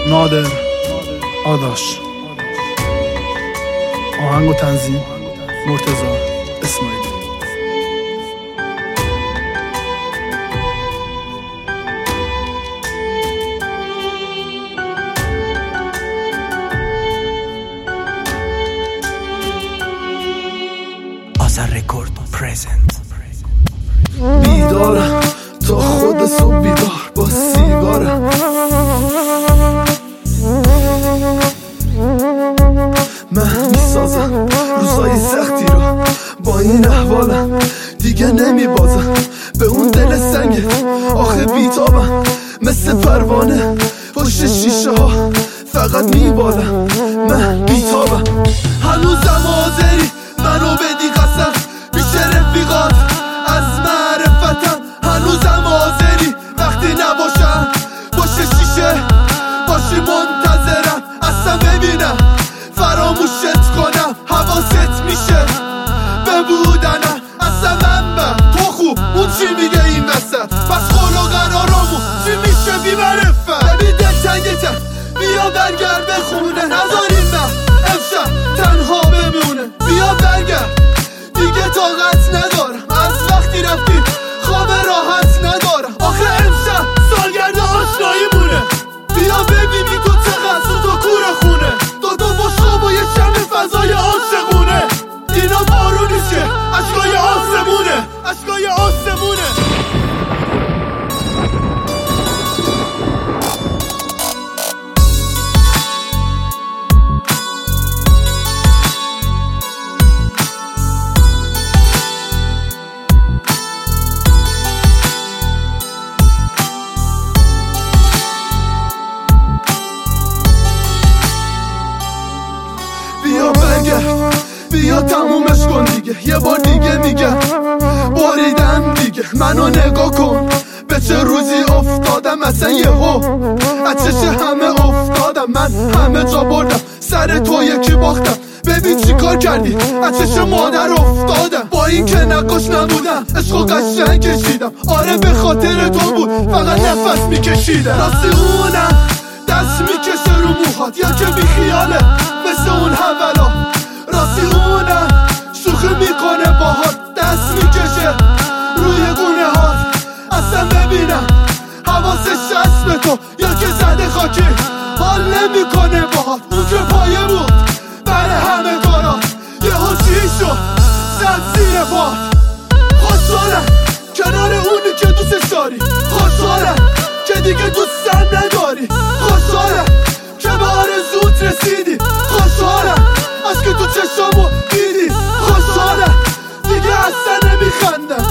نادر آداش. آهنگ و تنظیم مرتضی اسماعیلی. آذر رکورد پرزنت. بیدارم تا خود صبح بیدار با سیگارم، من میسازم روزای سختی رو با این احوالم، دیگه نمیبازم به اون دل سنگه. آخه بیتابم مثل پروانه پشت شیشه ها فقط میبالم. من بیتابم هنوزم حاضری منو بدی قسم پیش رفیقات از معرفتم. هنوزم حاضری وقتی نباشم پشت شیشه باشی منتظرم. اصلا ببینم فراموشت کنم حواست میشه به بودنم. اصلا من تو خوب اون چی میگه این وسط، پس خور و قرارمون چی میشه بی معرفت. ببین دلتنگتم بیا برگرد به خونه، نذاریم من امشب تنها بمونه. بیا برگرد دیگه طاقت ندارم از وقتی رفتی خواب راحت ندارم. آخه امشب سالگرد آشناییمونه، بیا ببینی تو چقدر سوت و کور خونه. دو با شام و یه شمع فضای عاشقونه. اینا بارونی که اشکای آسمونه، اشکای آسمونه. بیا برگرد بیا تمومش کن دیگه. یه بار دیگه میگم باریدم دیگه. منو نگاه کن به چه روزی افتادم. مثلا یهو از چش همه افتادم. من همه جا بردم سر تو یکی باختم. ببین چی کار کردی از چش مادر افتادم. با این که نقاش نبودم عشق و قشنگ کشیدم. آره به خاطر تو بود فقط نفس میکشیدم. راستی اونم دست میکشه رو موهات یا که بی خیاله مثل اون حولا. راستی اونم شوخی میکنه باهات دست میکشه روی گونه هات. اصلا ببینم حواسش هست به تو یا که زده خاکی حال نمیکنه باهات. اون که پایه بود برای همه کارات یه چی شد زد زیر پات. خوشحالم کنار اونی که دوستش داری، خوشحالم که دیگه دوستم نداری، خوشحالم که به آرزوت رسیدی، خوشحالم از که تو چشامو دیدی، خوشحالم دیگه اصلا نمیخندم.